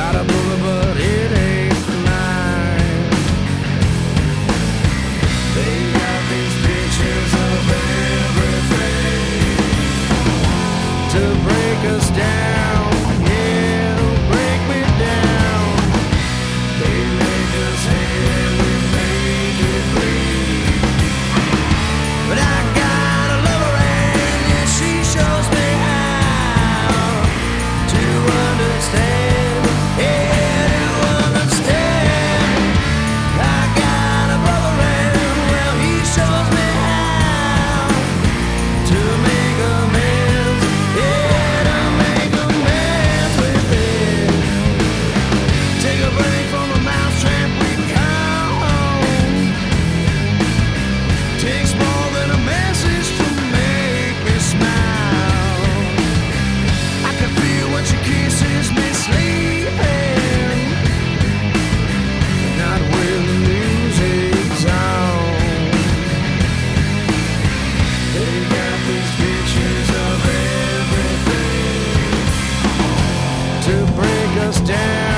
Got a bullet, but it ain't mine. They got these pictures of everything to break us down, yeah, break me down. They make us hate, we make it bleed. But I got a lover and yeah, she shows me how to understand, yeah, to understand. I got a brother and well, he shows me how to make amends, yeah, to make amends with it. Take a break from the mousetrap we come home. Takes more than a message to make me smile. I can feel when she kisses me sleeping, not when the music's on. They got these pictures of everything to break us down.